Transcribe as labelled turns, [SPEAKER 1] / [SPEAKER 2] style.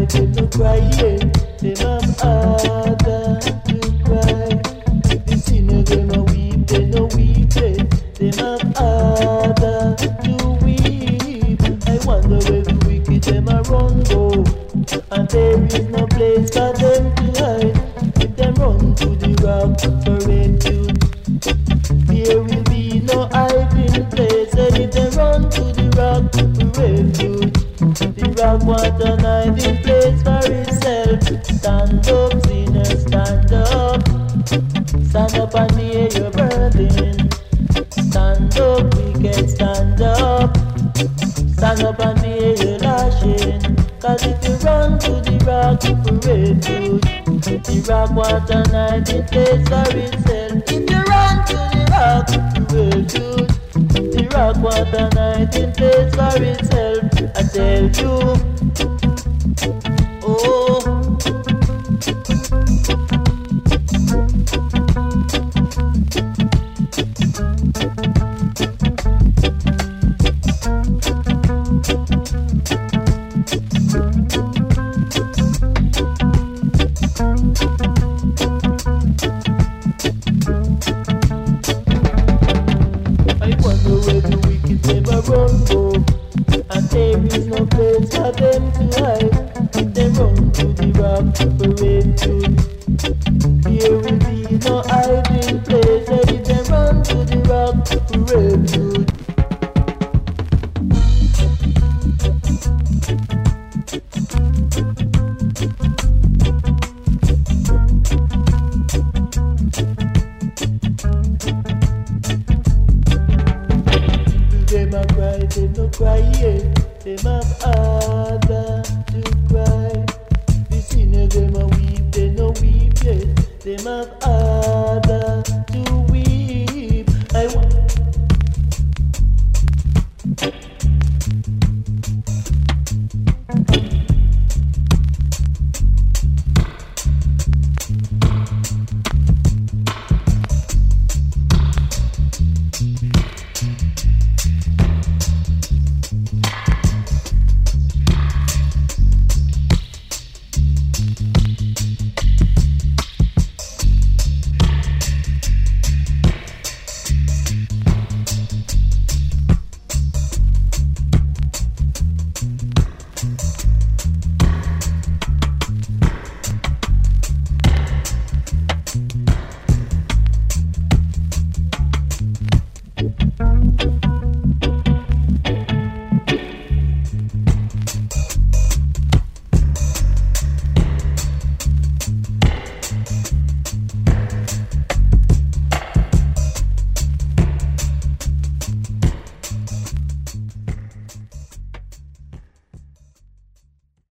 [SPEAKER 1] cry, them no cry, yeah. Them have harder to cry. The sinner them a weep, they no weep, yeah. Them have harder to weep. I wonder where the wicked them a run go, and there is no place for them to hide. If them run to the rock for refuge, there will be no hiding place. And if they run to the rock for refuge, the rock want an hiding place for itself. Stand up, sinner, stand up. Stand up and hear your burden. Stand up, wicked, stand up. Stand up and hear your lashing. Cause if you run to the rock for refuge, the rock want an hiding place for itself. If you run to the rock for refuge, the rock want an hiding place for itself. I tell you, oh. Run go, and there is no place for them to hide. If they run to the rock for refuge, there will be no hiding place. And if they run to the rock for refuge, them no cry, yeah. Them have harder to cry. The sinner them a weep, they no weep, yeah. Them have harder.